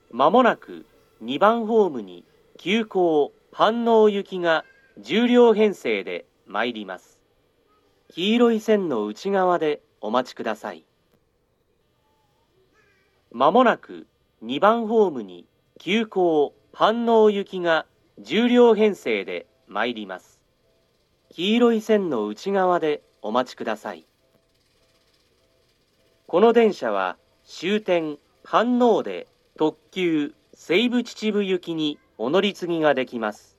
まもなく2番ホームに急行飯能行きが10両編成で参ります。黄色い線の内側でお待ちください。まもなく2番ホームに急行飯能行きが10両編成で参ります。黄色い線の内側でお待ちください。この電車は終点飯能で特急西武秩父行きにお乗り継ぎができます。